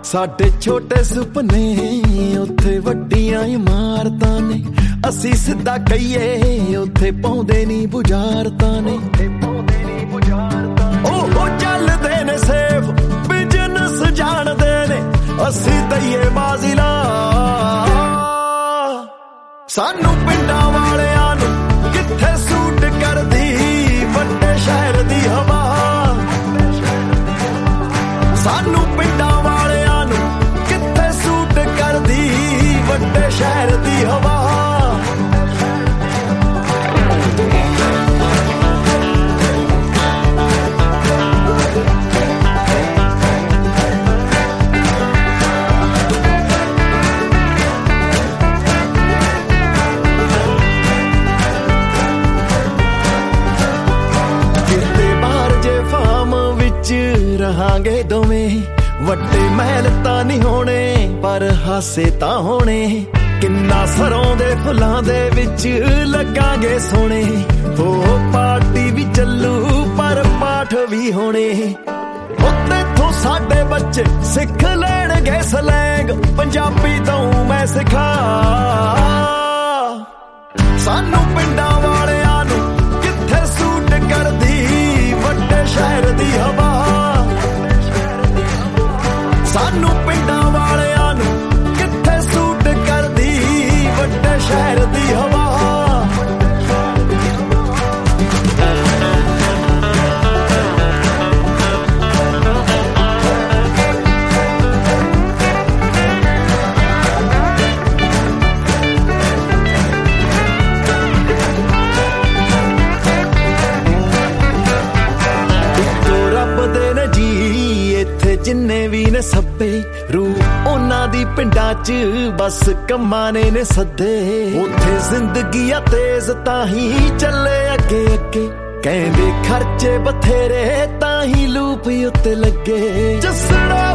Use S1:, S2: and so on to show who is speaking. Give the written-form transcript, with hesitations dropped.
S1: ਸਾਡੇ ਛੋਟੇ ਸੁਪਨੇ ਉੱਥੇ ਵੱਡੀਆਂ ਇਮਾਰਤਾਂ ਨੇ, ਅਸੀਂ ਸਿੱਧਾ ਕਹੀਏ ਉੱਥੇ ਪਾਉਂਦੇ ਨਹੀਂ ਬੁਝਾਰਤਾਂ ਨੇ। ਉਹ ਚੱਲਦੇ ਨੇ ਸੇਫ ਬਿਜ਼ਨਸ ਜਾਣਦੇ ਨੇ, ਅਸੀਂ ਦਈਏ ਬਾਜ਼ਿਲਾ। ਸਾਨੂੰ ਪਿੰਡਾਂ ਵਾਲਿਆਂ ਨੂੰ ਕਿੱਥੇ ਸੂਟ ਕਰਦੀ ਵੱਡੇ ਸ਼ਹਿਰ ਦੀ ਹਵਾ। ਸਾਨੂੰ ਪਿੰਡਾਂ ਵਾਲਿਆਂ ਨੂੰ ਕਿੱਥੇ ਸੂਟ ਕਰਦੀ ਵੱਡੇ ਸ਼ਹਿਰ ਦੀ ਹਵਾ। ਰਹਾਂਗੇ ਦੋਵੇਂ, ਵੱਡੇ ਮਹਿਲ ਤਾਂ ਨਹੀਂ ਹੋਣੇ ਪਰ ਹਾਸੇ ਤਾਂ ਹੋਣੇ। ਕਿੰਨਾ ਸਰੋਂ ਦੇ ਫੁੱਲਾਂ ਦੇ ਵਿੱਚ ਲੱਗਾਂਗੇ ਸੋਹਣੇ। ਹੋ ਪਾਰਟੀ ਵੀ ਚੱਲੂ ਪਰ ਪਾਠ ਵੀ ਹੋਣੇ। ਉੱਤੇ ਤੋਂ ਸਾਡੇ ਬੱਚੇ ਸਿੱਖ ਲੈਣਗੇ ਸਲੈਂਗ, ਪੰਜਾਬੀ ਤੋਂ ਮੈਂ ਸਿਖਾ। ਸਾਨੂੰ ਪਿੰਡਾਂ ਵਾਲਿਆਂ ਨੂੰ ਕਿੱਥੇ ਸੂਟ ਕਰਦੀ ਵੱਡੇ ਸ਼ਹਿਰ ਦੀ ਹਵਾ। ਸਾਨੂੰ ਪਿੰਡਾਂ ਵਾਲਿਆਂ ਨੂੰ ਕਿੱਥੇ ਸੂਟ ਕਰਦੀ ਵੱਡੇ ਸ਼ਹਿਰ ਦੀ ਹਵਾ। ਇੱਕੋ ਰੱਬ ਦੇ ਨੇ ਜੀ ਇੱਥੇ ਜਿੰਨੇ ਵੀ ਨੇ ਸੱਪੇ, ਰੂਹ ਉਹਨਾਂ ਦੀ ਪਿੰਡਾਂ 'ਚ ਬਸ ਕੰਮਾਂ ਨੇ ਸੱਦੇ। ਉੱਥੇ ਜ਼ਿੰਦਗੀ ਆ ਤੇਜ਼ ਤਾਂ ਹੀ ਚੱਲੇ ਅੱਗੇ ਅੱਗੇ, ਕਹਿੰਦੇ ਖਰਚੇ ਬਥੇਰੇ ਤਾਂ ਹੀ ਲੂਪ ਉੱਤੇ ਲੱਗੇ। ਜਸੜਾ